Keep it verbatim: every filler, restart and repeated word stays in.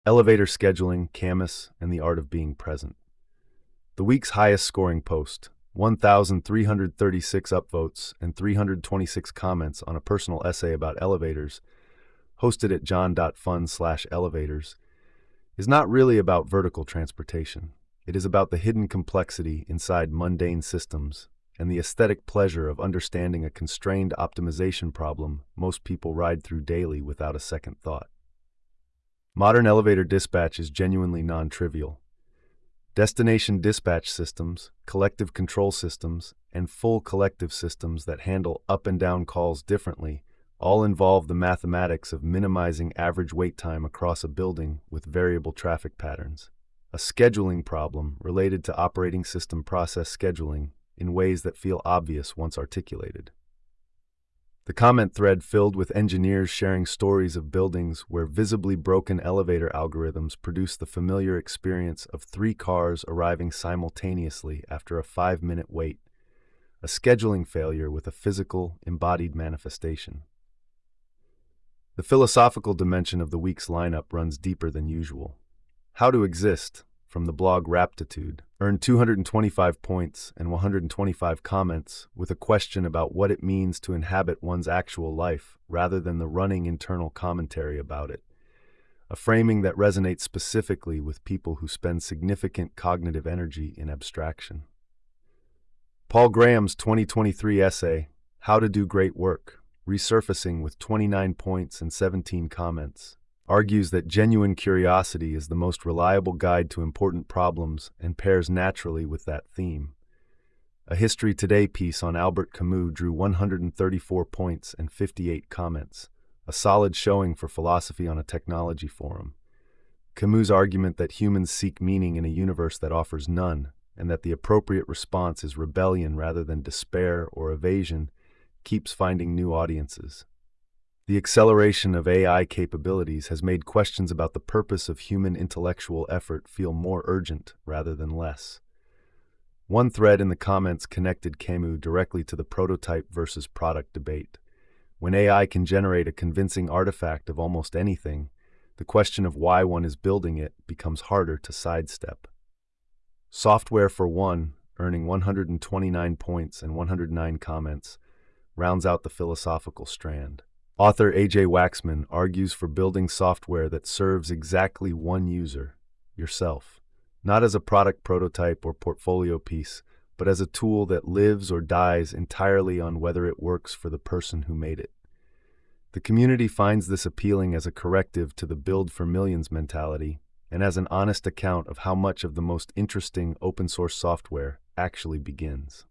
Elevator Scheduling, Camus, and the Art of Being Present. The week's highest scoring post, one thousand three hundred thirty-six upvotes and three hundred twenty-six comments on a personal essay about elevators, hosted at john.fun slash elevators, is not really about vertical transportation. It is about the hidden complexity inside mundane systems and the aesthetic pleasure of understanding a constrained optimization problem most people ride through daily without a second thought. Modern elevator dispatch is genuinely non-trivial. Destination dispatch systems, collective control systems, and full collective systems that handle up and down calls differently all involve the mathematics of minimizing average wait time across a building with variable traffic patterns. A scheduling problem related to operating system process scheduling in ways that feel obvious once articulated. The comment thread filled with engineers sharing stories of buildings where visibly broken elevator algorithms produce the familiar experience of three cars arriving simultaneously after a five-minute wait, a scheduling failure with a physical, embodied manifestation. The philosophical dimension of the week's lineup runs deeper than usual. How to Exist, from the blog Raptitude, earned two hundred twenty-five points and one hundred twenty-five comments with a question about what it means to inhabit one's actual life rather than the running internal commentary about it, a framing that resonates specifically with people who spend significant cognitive energy in abstraction. Paul Graham's twenty twenty-three essay, How to Do Great Work, resurfacing with twenty-nine points and seventeen comments, argues that genuine curiosity is the most reliable guide to important problems and pairs naturally with that theme. A History Today piece on Albert Camus drew one hundred thirty-four points and fifty-eight comments, a solid showing for philosophy on a technology forum. Camus' argument that humans seek meaning in a universe that offers none, and that the appropriate response is rebellion rather than despair or evasion, keeps finding new audiences. The acceleration of A I capabilities has made questions about the purpose of human intellectual effort feel more urgent rather than less. One thread in the comments connected Camus directly to the prototype versus product debate. When A I can generate a convincing artifact of almost anything, the question of why one is building it becomes harder to sidestep. Software for One, earning one hundred twenty-nine points and one hundred nine comments, rounds out the philosophical strand. Author A J Waxman argues for building software that serves exactly one user, yourself, not as a product prototype or portfolio piece, but as a tool that lives or dies entirely on whether it works for the person who made it. The community finds this appealing as a corrective to the build for millions mentality and as an honest account of how much of the most interesting open-source software actually begins.